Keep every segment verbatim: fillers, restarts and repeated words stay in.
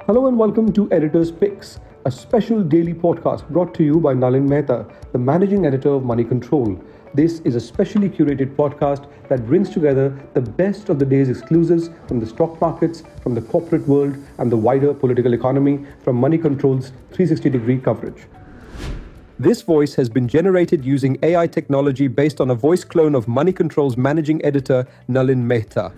Hello and welcome to Editor's Picks, a special daily podcast brought to you by Nalin Mehta, the managing editor of Money Control. This is a specially curated podcast that brings together the best of the day's exclusives from the stock markets, from the corporate world, and the wider political economy from Money Control's three sixty degree coverage. This voice has been generated using A I technology based on a voice clone of Money Control's managing editor, Nalin Mehta.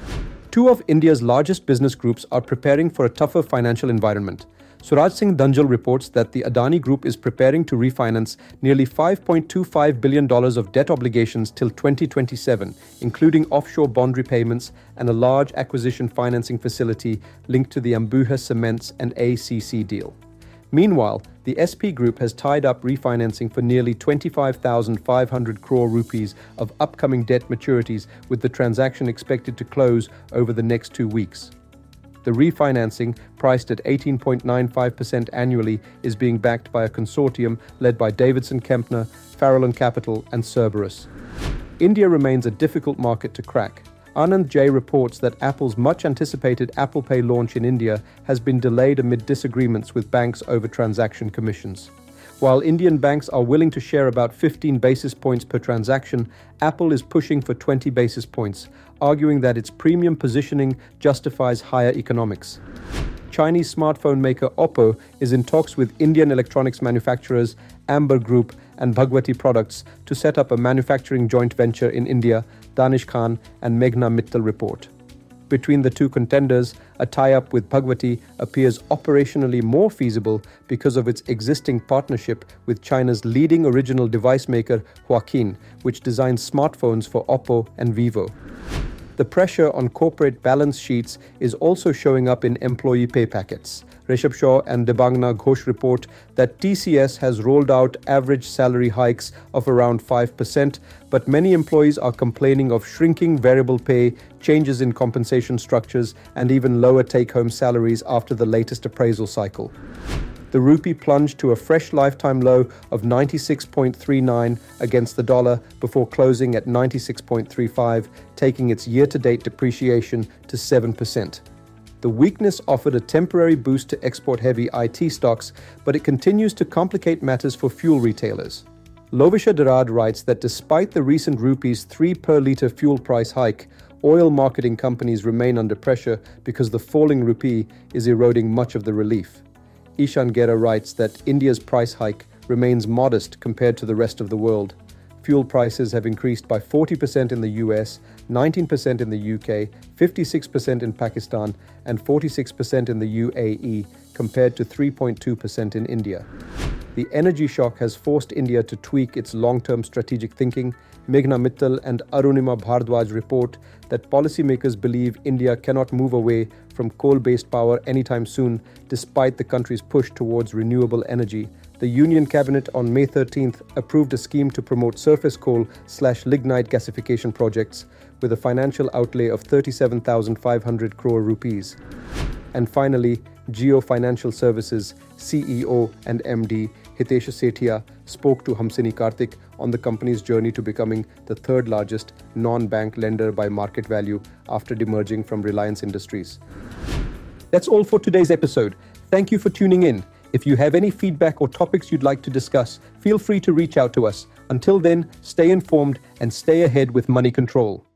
Two of India's largest business groups are preparing for a tougher financial environment. Suraj Singh Dhanjal reports that the Adani Group is preparing to refinance nearly five point two five billion dollars of debt obligations till twenty twenty-seven, including offshore bond repayments and a large acquisition financing facility linked to the Ambuja Cements and A C C deal. Meanwhile, the S P Group has tied up refinancing for nearly twenty-five thousand five hundred crore rupees of upcoming debt maturities, with the transaction expected to close over the next two weeks. The refinancing, priced at eighteen point nine five percent annually, is being backed by a consortium led by Davidson Kempner, Farallon Capital, and Cerberus. India remains a difficult market to crack. Anand J reports that Apple's much-anticipated Apple Pay launch in India has been delayed amid disagreements with banks over transaction commissions. While Indian banks are willing to share about fifteen basis points per transaction, Apple is pushing for twenty basis points, arguing that its premium positioning justifies higher economics. Chinese smartphone maker Oppo is in talks with Indian electronics manufacturers Amber Group and Bhagwati Products to set up a manufacturing joint venture in India, Danish Khan and Meghna Mittal report. Between the two contenders, a tie-up with Bhagwati appears operationally more feasible because of its existing partnership with China's leading original device maker Huaqian, which designs smartphones for Oppo and Vivo. The pressure on corporate balance sheets is also showing up in employee pay packets. Rishabh Shaw and Debangna Ghosh report that T C S has rolled out average salary hikes of around five percent, but many employees are complaining of shrinking variable pay, changes in compensation structures, and even lower take-home salaries after the latest appraisal cycle. The rupee plunged to a fresh lifetime low of ninety-six point three nine against the dollar before closing at ninety-six point three five, taking its year-to-date depreciation to seven percent. The weakness offered a temporary boost to export-heavy I T stocks, but it continues to complicate matters for fuel retailers. Lovisha Darad writes that despite the recent rupees three per litre fuel price hike, oil marketing companies remain under pressure because the falling rupee is eroding much of the relief. Ishan Gera writes that India's price hike remains modest compared to the rest of the world. Fuel prices have increased by forty percent in the U S, nineteen percent in the U K, fifty-six percent in Pakistan, and forty-six percent in the U A E, compared to three point two percent in India. The energy shock has forced India to tweak its long-term strategic thinking. Meghna Mittal and Arunima Bhardwaj report that policymakers believe India cannot move away from coal-based power anytime soon, despite the country's push towards renewable energy. The Union Cabinet on May thirteenth approved a scheme to promote surface coal slash lignite gasification projects with a financial outlay of thirty-seven thousand five hundred crore rupees. And finally, Jio Financial Services C E O and M D Hitesh Sethia spoke to Hamsini Karthik on the company's journey to becoming the third largest non-bank lender by market value after demerging from Reliance Industries. That's all for today's episode. Thank you for tuning in. If you have any feedback or topics you'd like to discuss, feel free to reach out to us. Until then, stay informed and stay ahead with Money Control.